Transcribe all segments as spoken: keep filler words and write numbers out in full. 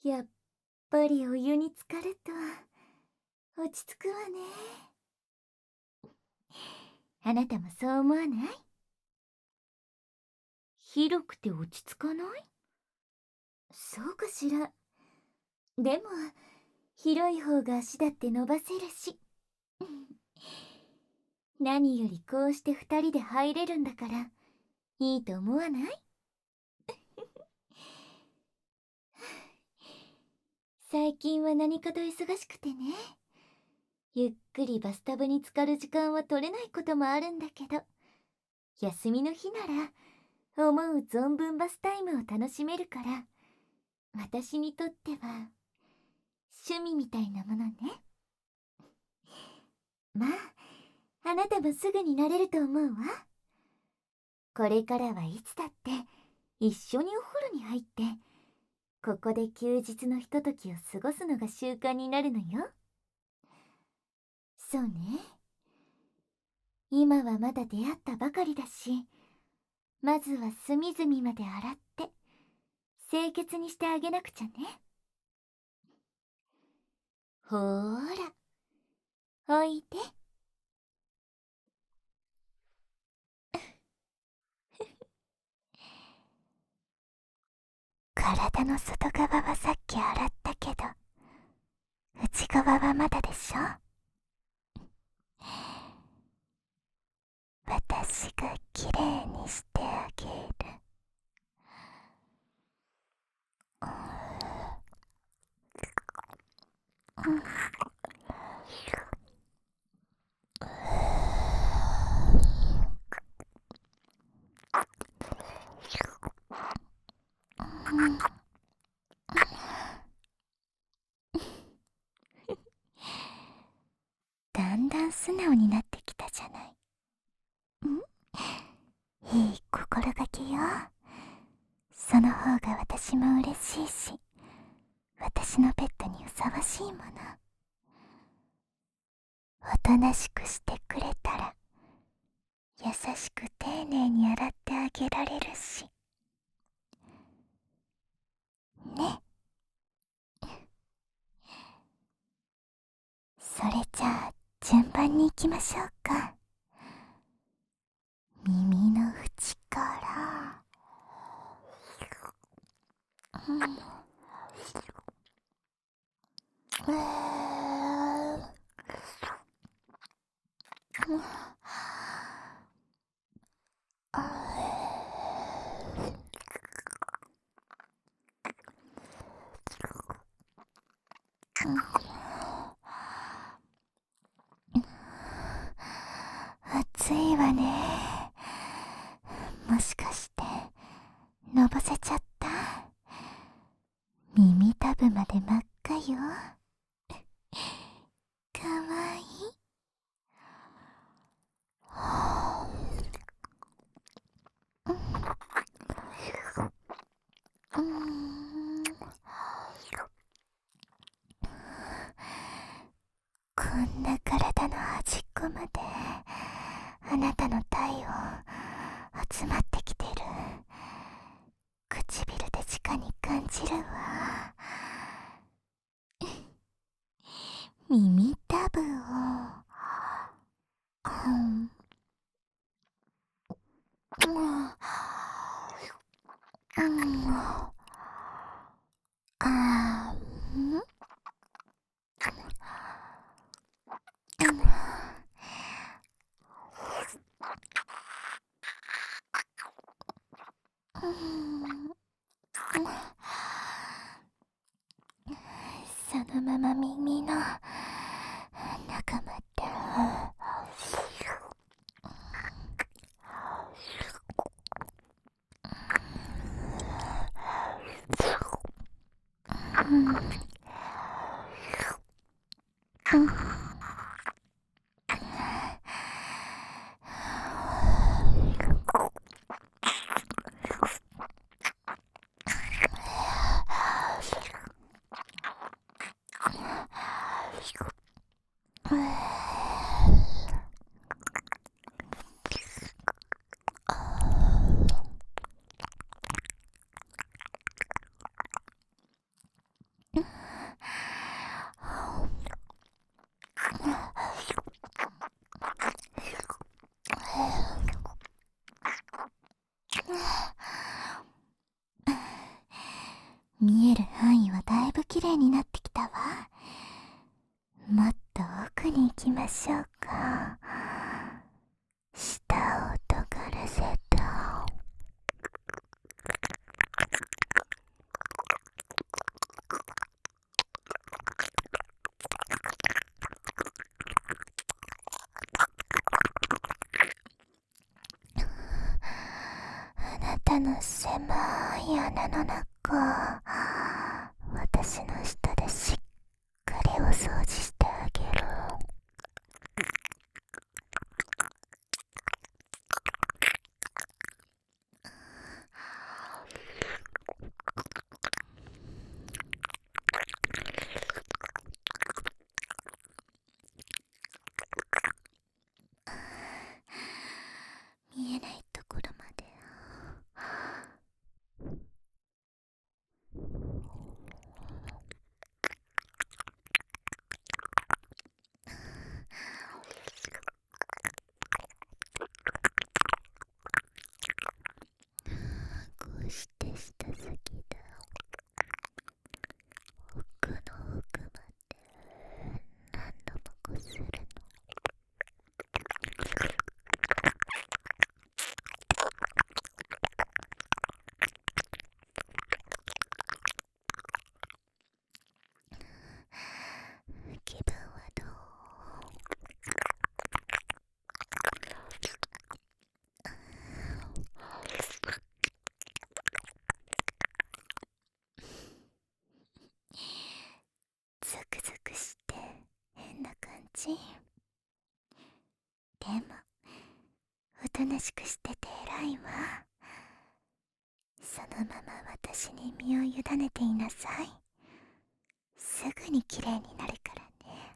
やっぱりお湯に浸かると落ち着くわね。あなたもそう思わない？広くて落ち着かない？そうかしら。でも広い方が足だって伸ばせるし何よりこうして二人で入れるんだからいいと思わない？最近は何かと忙しくてね、ゆっくりバスタブに浸かる時間は取れないこともあるんだけど、休みの日なら思う存分バスタイムを楽しめるから、私にとっては趣味みたいなものね。まああなたもすぐになれると思うわ。これからはいつだって一緒にお風呂に入ってここで休日のひとときを過ごすのが習慣になるのよ。そうね、今はまだ出会ったばかりだし、まずは隅々まで洗って清潔にしてあげなくちゃね。ほーら、おいで。体の外側はさっき洗ったけど、内側はまだでしょ。私がきれいにしてあげる。うん、だんだん素直になってきたじゃない。ん？いい心がけよ。その方が私も嬉しいし、私のベッドにふさわしいもの。おとなしくしてくれたら優しく丁寧に洗ってあげられるしね。それじゃあ順番に行きましょうか。耳の縁から、うん、えー、うん、暑いわね。もしかしてのぼせちゃった？耳たぶまで真っ赤よ。かわいい。 ましょうか。舌を尖らせた。あなたの狭い穴の中、私の舌でしっかりお掃除してあげる。見えないところまで。こうして舌先だ。奥の奥まで何度もこするの。気分はどう？ゾクゾクして変な感じ？でもおとなしくしてて偉いわ。そのまま私に身を委ねていなさい。すぐにきれいになるからね。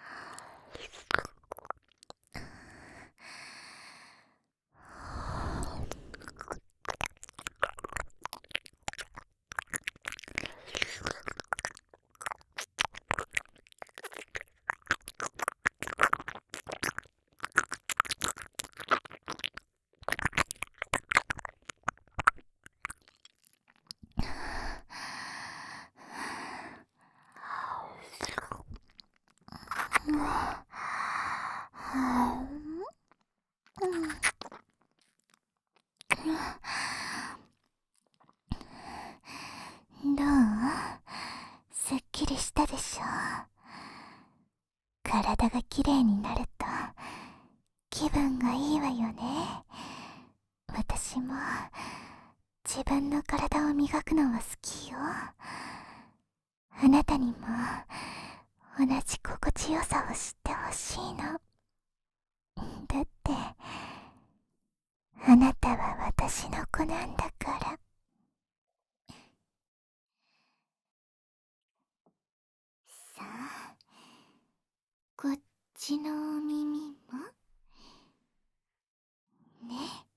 どう？すっきりしたでしょ？体がきれいになると気分がいいわよね。私も自分の体を磨くのは好きよ。あなたにも同じ心地よさを知ってほしいの。だってあなたは私の子なんだから。さあ、こっちのお耳もね。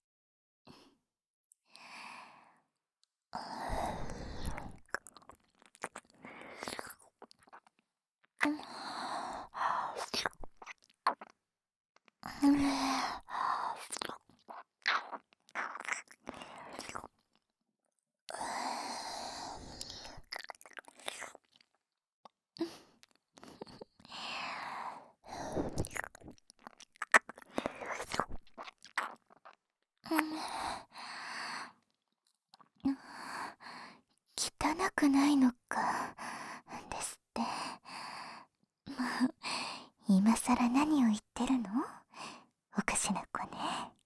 汚くないのかですって。もう今さら何を言ってるの？おかしな子ね。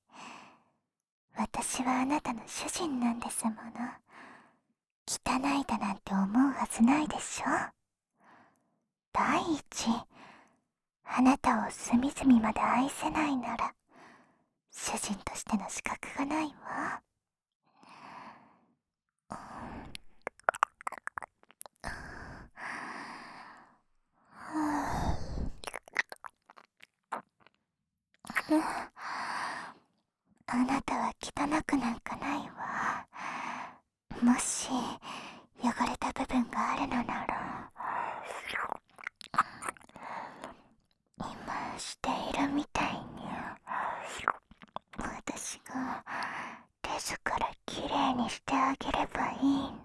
私はあなたの主人なんですもの。汚いだなんて思うはずないでしょ。第一、あなたを隅々まで愛せないなら主人としての資格がないわ。あなたは汚くなんかないわ。もし汚れた部分があるのなら今しているみたいに私が手からきれいにしてあげればいいの。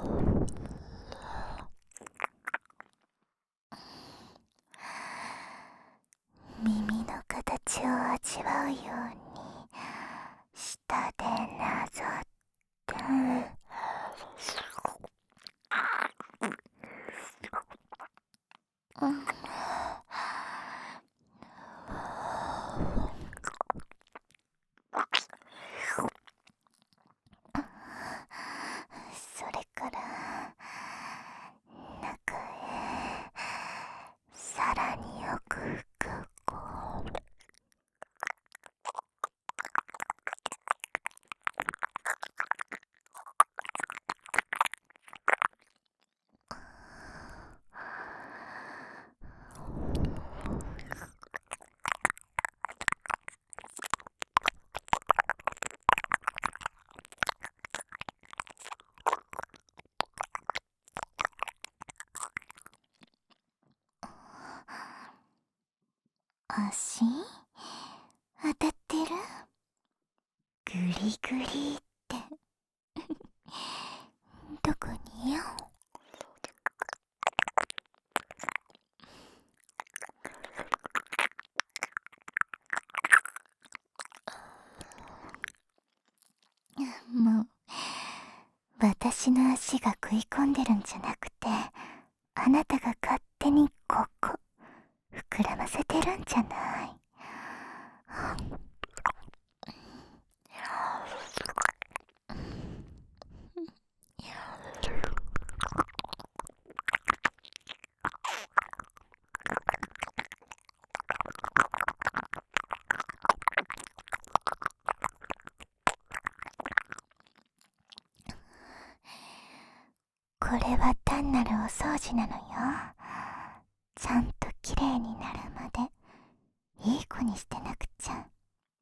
耳の形を味わうように舌でなぞって、うん、それから中へさらに奥深く足当たってる？グリグリってどこによ？もう私の足が食い込んでるんじゃなくて、あなたが勝手にここ膨らませてるんじゃない？これは単なるお掃除なのよ。ちゃんときれいになるまでいい子にしてなくちゃ。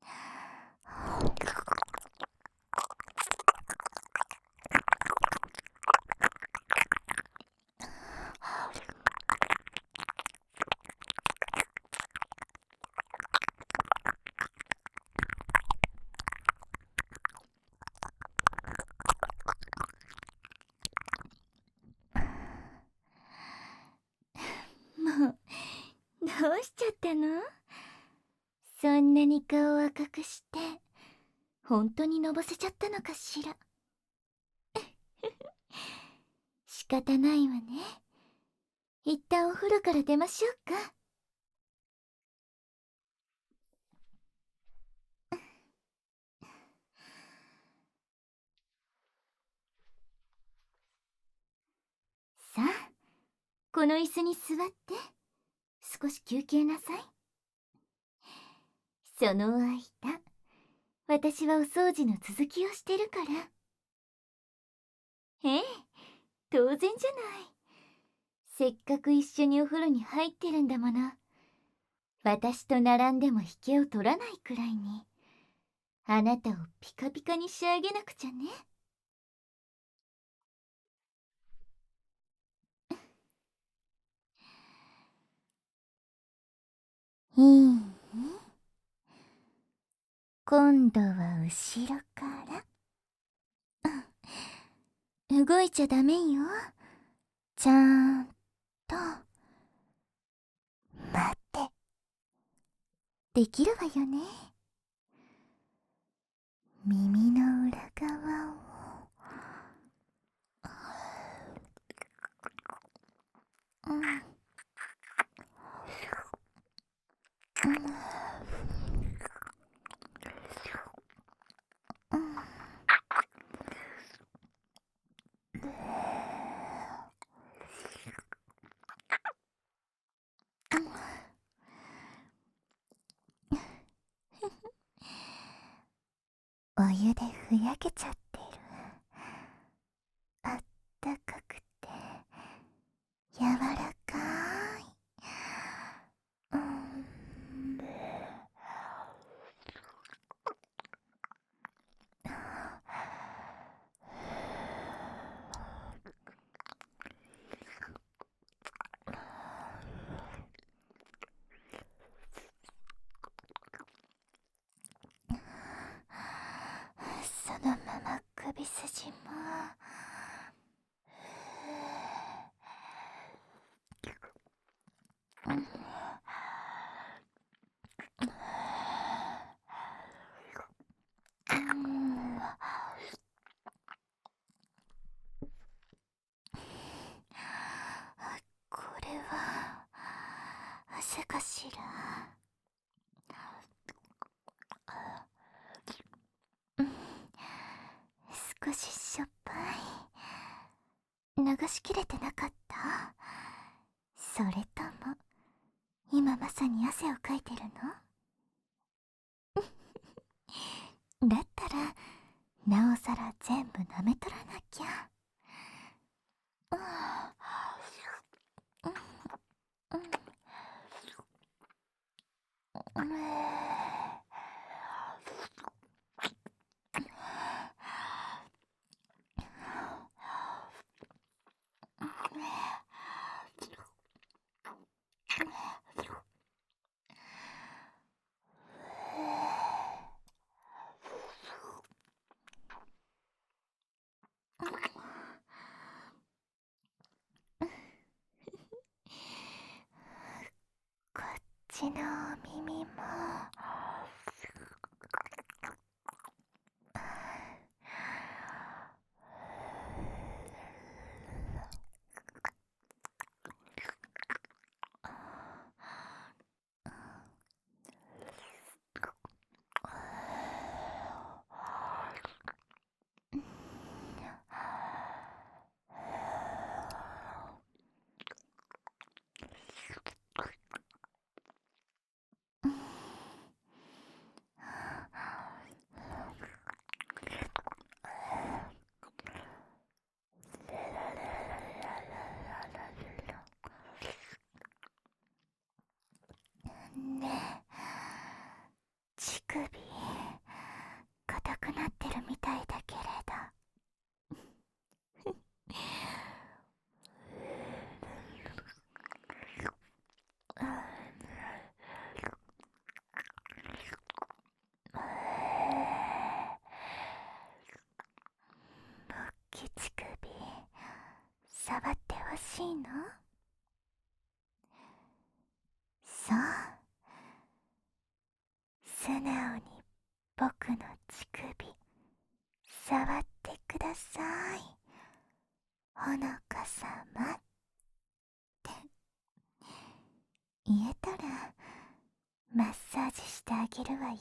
もうどうしちゃったの？そんなに顔を赤くして本当にのぼせちゃったのかしら。仕方ないわね。一旦お風呂から出ましょうか。さあ、この椅子に座って少し休憩なさい。その間、私はお掃除の続きをしてるから。ええ、当然じゃない。せっかく一緒にお風呂に入ってるんだもの。私と並んでも引けを取らないくらいに、あなたをピカピカに仕上げなくちゃね。いい？今度は後ろから。動いちゃダメよ。ちゃんと待って。できるわよね。耳の裏側をうん、うん、うん、お湯でふやけちゃってる。あったかくて柔らかい。うん、そのまま首筋もかしら。うん、少ししょっぱい。流しきれてなかった？それとも今まさに汗をかいてるの？だったらなおさら全部舐めとらなきゃ。うん、うん、うん、こっちのお耳も。ねえ、乳首硬くなってるみたいだけれど。勃起乳首触ってほしいの？そう、素直に僕の乳首触ってください、ほのかさまって言えたらマッサージしてあげるわよ。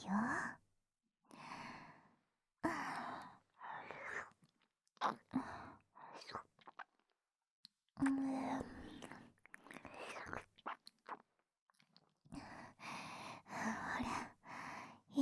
うん、ほら言って。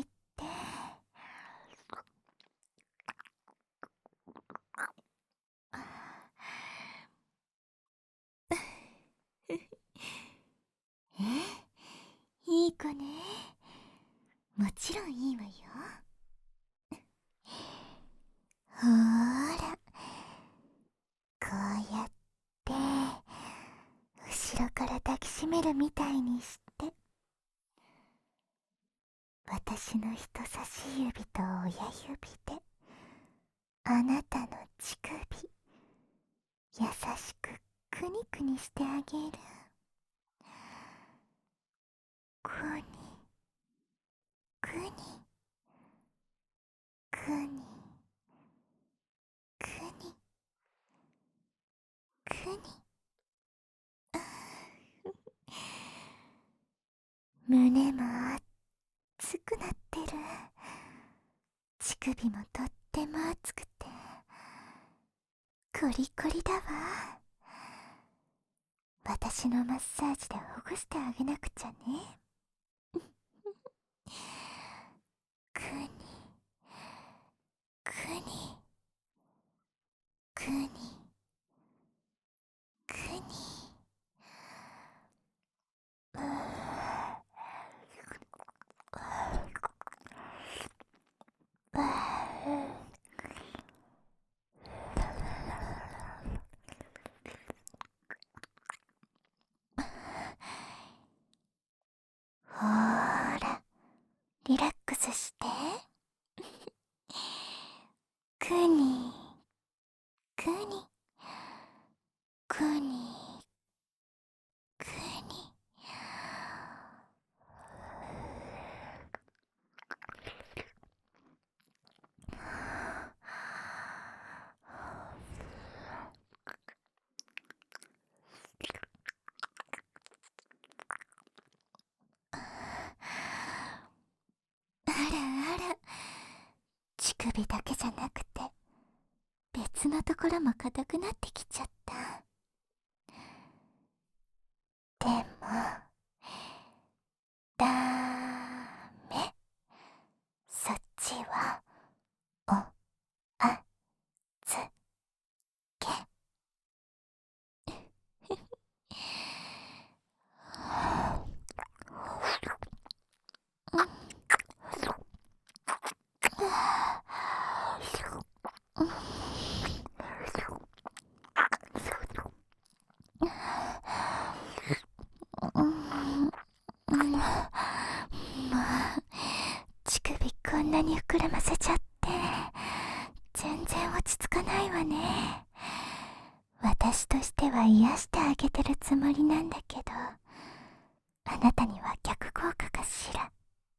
え、いい子ね。もちろんいいわよ。ほーら、こうやって後ろから抱きしめるみたいにして、私の人差し指と親指であなたの乳首優しくくにくにしてあげる。くにくにくにくにくに。胸も熱くなってる。乳首もとっても熱くてコリコリだわ。私のマッサージでほぐしてあげなくちゃね。くにくにくにくに。ううほーら、リラックスして。くにくにくにくに。 つのところも硬くなってきちゃった。でもダメ、そっちはおあずけ。乳首こんなに膨らませちゃって全然落ち着かないわね。私としては癒してあげてるつもりなんだけど、あなたには逆効果かしら。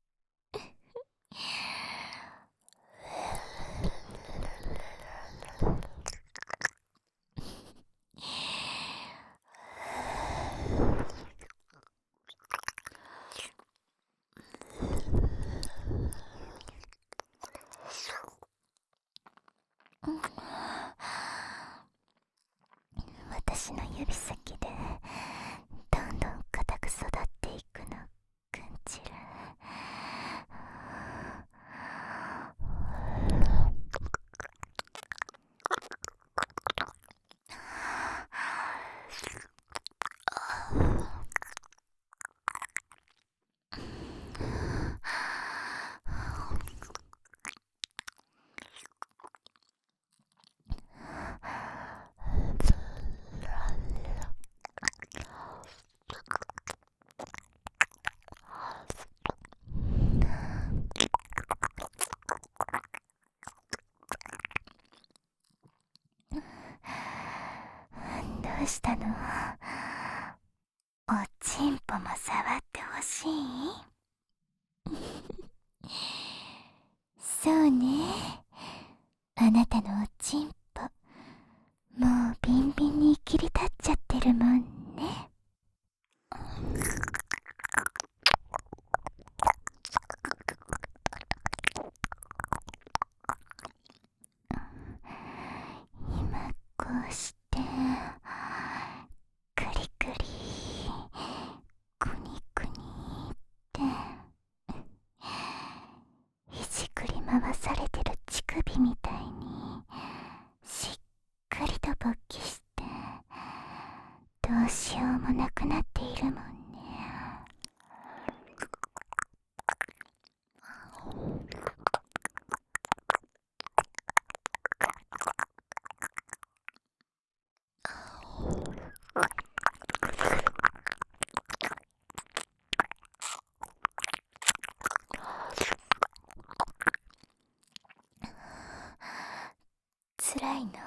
私の指先でどんどん硬く育っていくの感じる。どうしたの？おちんぽも触ってほしい？そうね、あなたのおちんぽもうビンビンに切り立っちゃってるもんね。今こうしてクリクリクニクニっていじくり回されてる乳首みたいにしっかりと勃起してどうしようもなくなっているもんね。つらいの？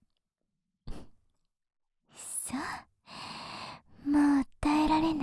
そう、もう耐えられない？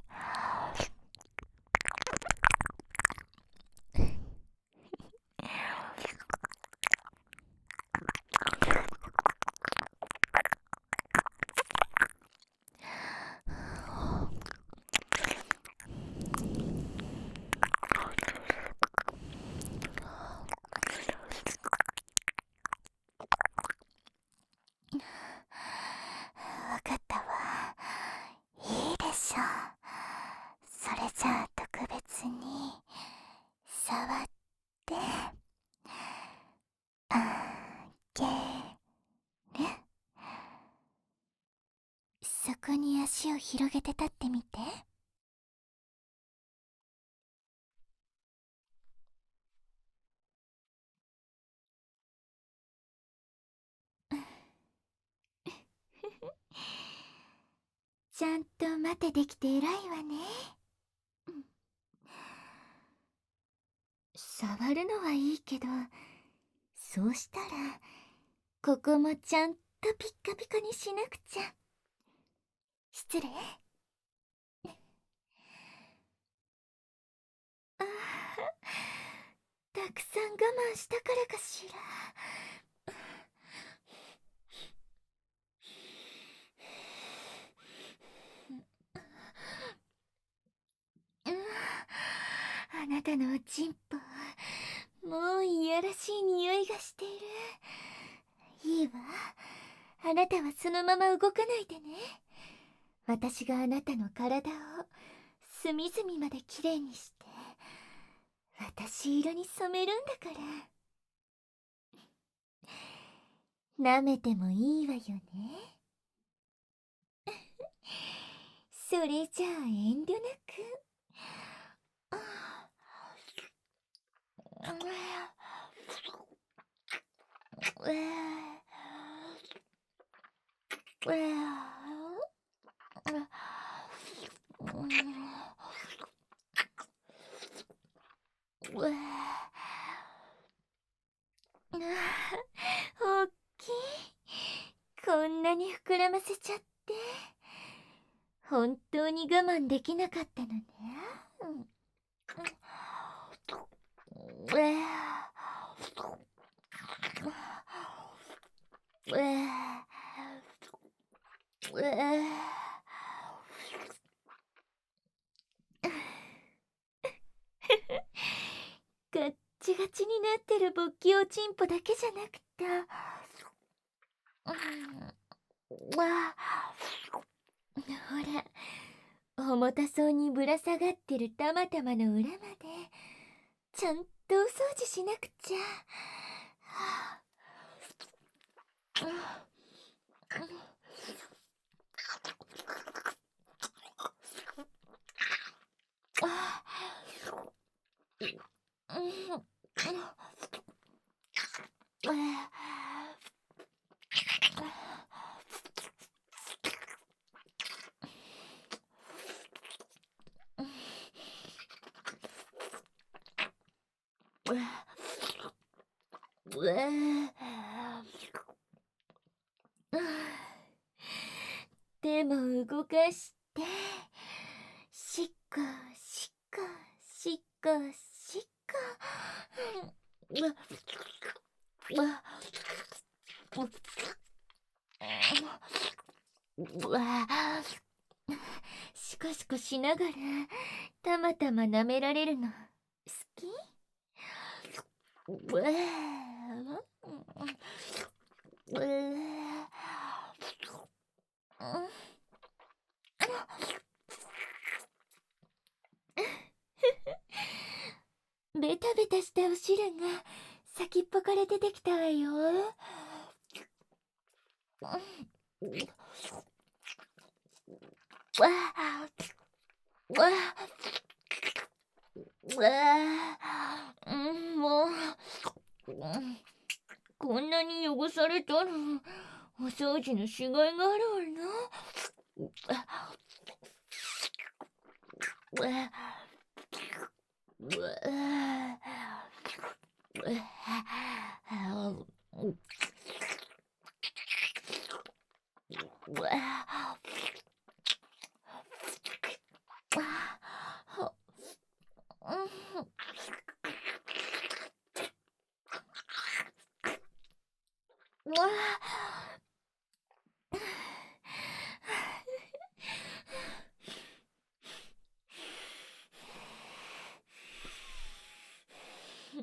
わかったわ。いいでしょう。それじゃあ特別に触ってあげる。そこに足を広げて立ってみて。ちゃんと待てできて偉いわね。触るのはいいけど、そうしたらここもちゃんとピッカピカにしなくちゃ。失礼。ああ、たくさん我慢したからかしら。うん、あなたのおちんぽもういやらしい匂いがしている。 わ。あなたはそのまま動かないでね。私があなたの体を隅々まできれいにして私色に染めるんだから。舐めてもいいわよね。それじゃあ遠慮なく。おっきい。こんなに膨らませちゃって本当に我慢できなかったのね。ガッチガチになってる勃起おちんぽだけじゃなくて、ほら、重たそうにぶら下がってるたまたまの裏までちゃんとお掃除しなくちゃ。手も動かしてしっこしっこしっこしっこ。シコシコしながらたまたま舐められるの好き？ベタベタしたお汁が先っぽから出てきたわよ。わあわあ、うん、もう、こんなに汚されたらお掃除のしがいがあるわな。うん、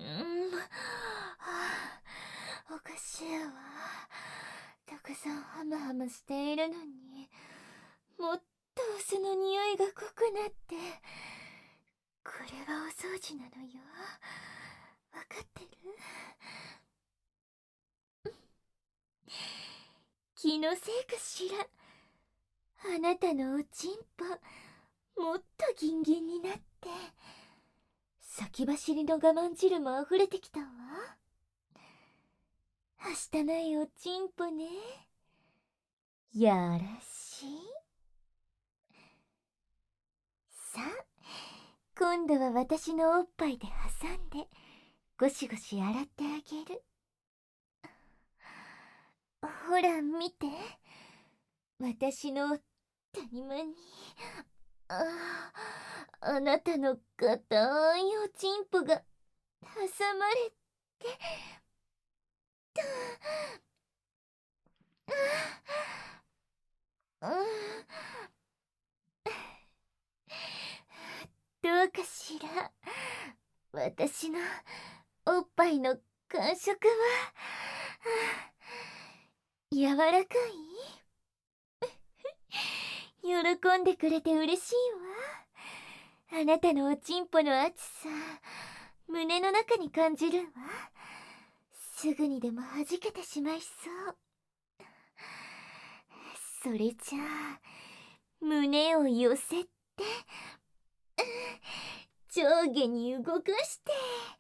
おかしいわ。たくさんハムハムしているのにもっとその匂いが濃くなって。これはお掃除なのよ。わかってる？気のせいかしら。あなたのおちんぽもっとギンギンになって先走りの我慢汁もあふれてきたわ。はしたないおちんぽね。やらしい。さあ今度は私のおっぱいで挟んでゴシゴシ洗ってあげる。ほら見て、私の谷間にああなたの硬いおちんぽが挟まれてうん、どうかしら。私のおっぱいの感触は柔らかい？喜んでくれて嬉しいわ。あなたのおちんぽの熱さ、胸の中に感じるわ。すぐにでも弾けてしまいそう。それじゃあ胸を寄せて上下に動かして、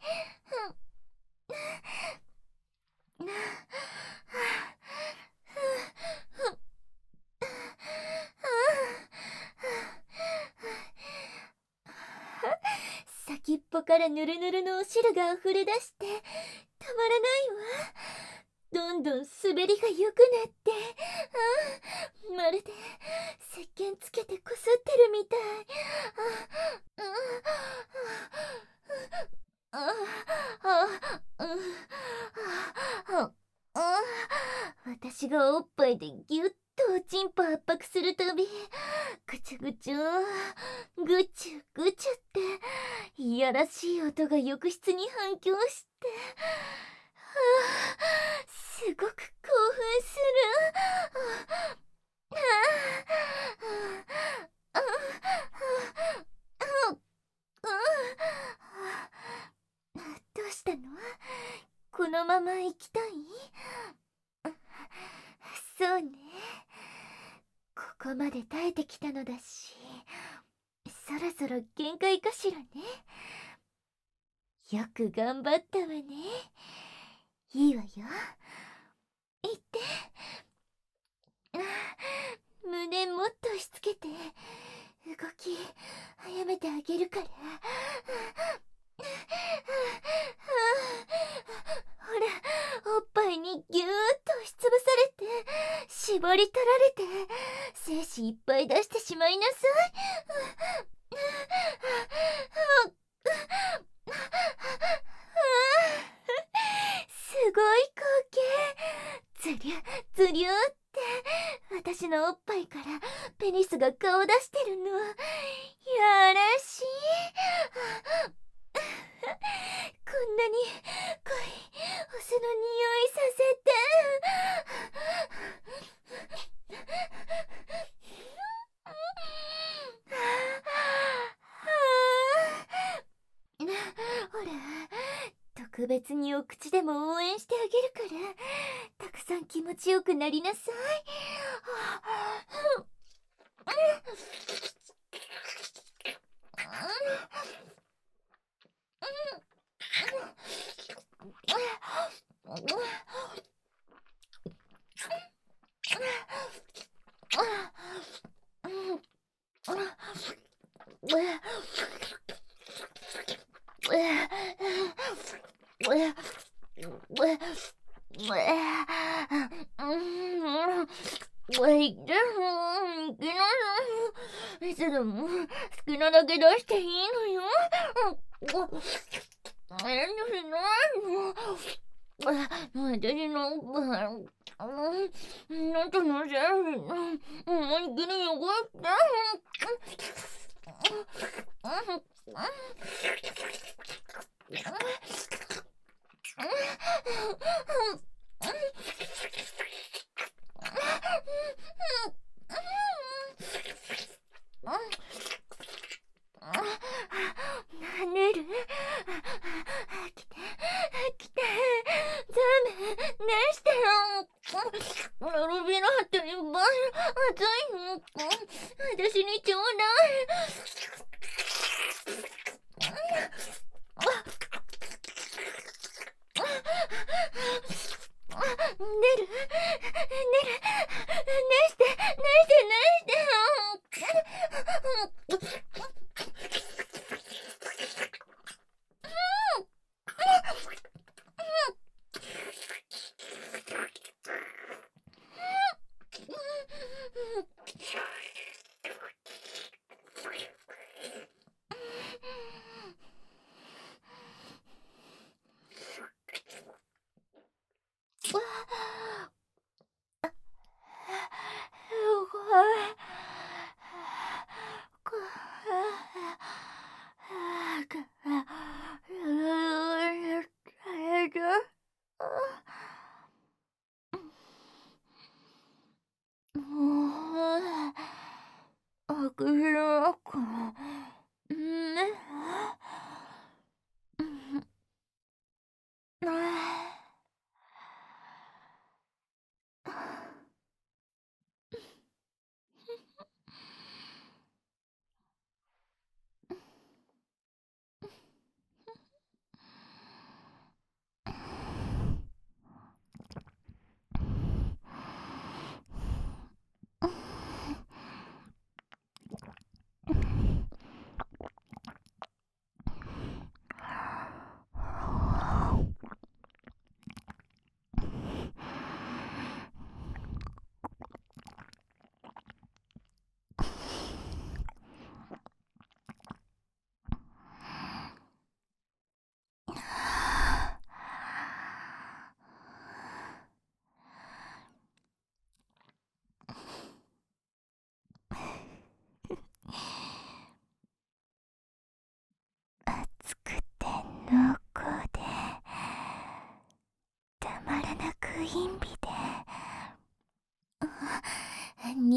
先っぽからぬるぬるのお汁が溢れ出してたまらないわ。どんどん滑りが良くなって、あまるで石鹸つけてこすってるみたい。ああああああ私がおっぱいでギュッとおちんぽ圧迫するたび、ぐちゅぐちゅぐちゅぐちゅっていやらしい音が浴室に反響して、はあ、すごく興奮する。ああああどうしたの？このまま行きたい？そうね。ここまで耐えてきたのだし、そろそろ限界かしらね。よく頑張ったわね。いいわよ。言って。胸もっと押し付けて、動き早めてあげるから。ほら、おっぱいにぎゅーっと押しつぶされて、絞り取られて、精子いっぱい出してしまいなさい。すごい光景。ずりゅずりゅって私のおっぱいからペニスが顔出してるの。やらしい。こんなに濃いお酢の匂いさせて。ほら、特別にお口でも応援してあげるから、たくさん気持ちよくなりなさい。いつでも好きなだけ出していいのよ。遠慮しないの。私のおっぱい、なんとのせいで思いっきり汚して。ねる？来て来て、ザメ出してよ。ラルビラっていっぱい熱いの。私にちょうだい。ねるねる、ねしてねしてねしてよ。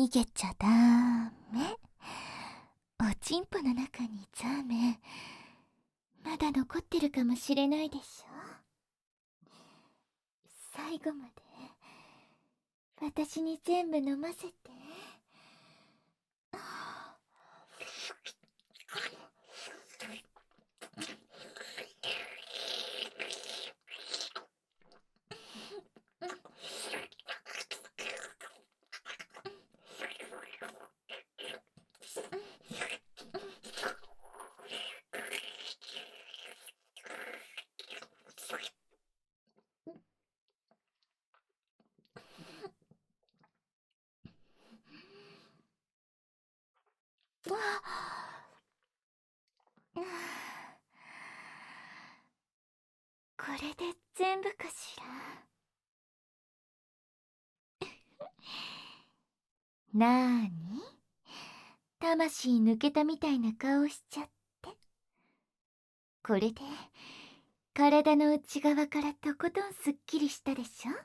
逃げちゃダメ。おちんぽの中にザーメンまだ残ってるかもしれないでしょ。最後まで私に全部飲ませて。わあ、これで全部かしら。なーに、魂抜けたみたいな顔しちゃって。これで体の内側からとことんすっきりしたでしょ。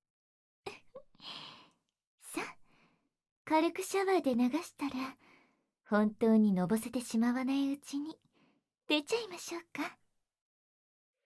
さあ、軽くシャワーで流したら本当にのぼせてしまわないうちに出ちゃいましょうか。